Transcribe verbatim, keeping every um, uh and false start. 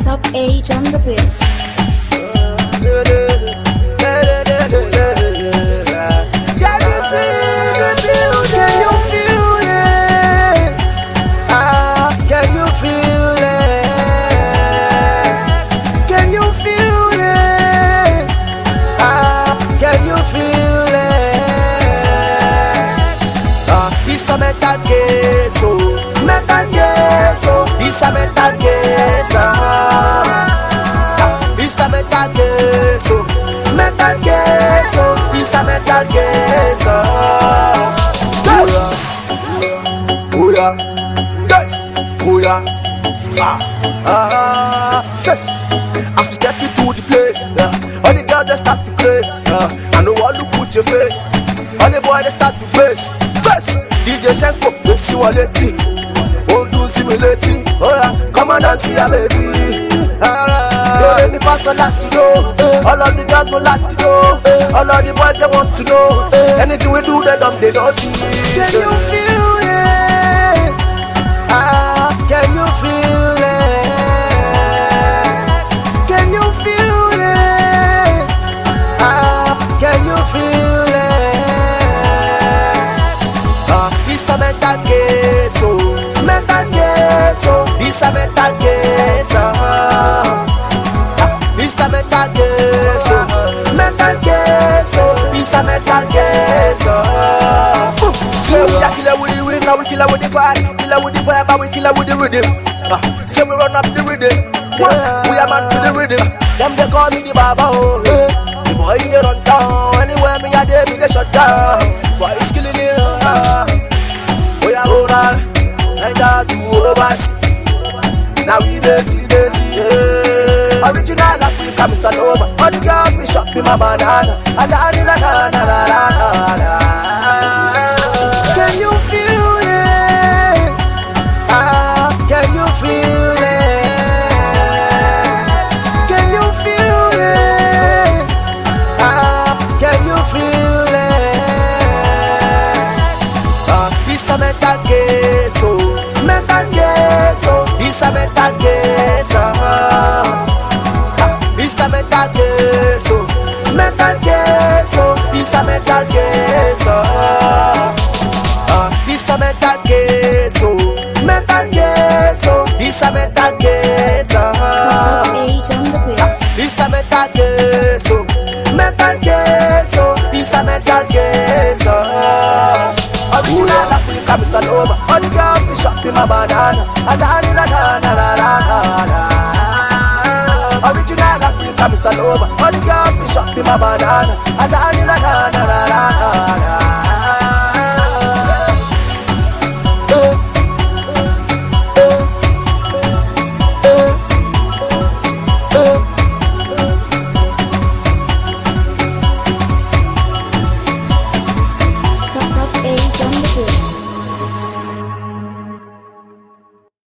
Top age on the bill. Can you see the beauty? Can you feel it? Ah, can you feel it? Can you feel it? Ah, can you feel it? Ah, it's a mental case, oh, mental case, oh, it's a mental case, ah. It's a mental case, oh, mental case, oh, it's a mental case, oh. Yes, oh yeah, yes, oh yeah, ah, ah, say, I've stepped into the place, yeah. All the girls they start to grace, yeah. I know what look put your face, all the boys they start to grace, best. D J Shenko, we see what they think, won't do simulating, oh yeah, come on and see ya baby, ah. Don't let me pass a lot to know. All of the girls go like to know. All of the boys they want to know. Anything we do, they don't, they don't see. Can you feel it? Ah, can you feel it? Can you feel it? Ah, can you feel it? Ah, it's a mental case, oh, mental case, oh, it's a mental case, ah. It's a mental case, oh, mental case, oh, it's a mental case, oh. Say we a killer with the wind, now we killer with the vibe, killer with the vibe, and we killer with the rhythm. Uh, say we run up the rhythm, yeah. We are mad for the rhythm. Them they call me the Baba, oh, yeah. The boy they run down, anywhere me a day me they shut down. Boy is killing it, uh. We are over, like that to overseas. Now we dey see, dey see, yeah. Original Africa, Mister Nova. All the girls be shopping my banana. And na na na na na na na. Can you feel it? Ah, can you feel it? Can you feel it? Ah, can you feel it? Ah, it's a mental case, oh, mental case, oh. It's a mental case, ah. It's a mental case, oh, mental case, oh. It's a mental case, ah. It's a mental case, oh, mental case, oh. It's a mental case, ah. Top age on the bill. It's a mental case, oh, mental case, oh. It's a mental case, ah. Original Africa, Mister Nova. All the girls be shopping my banana. And na na na na na na na. Original Africa, Mister Nova. All the girls be shopping my banana. And na na na na na na.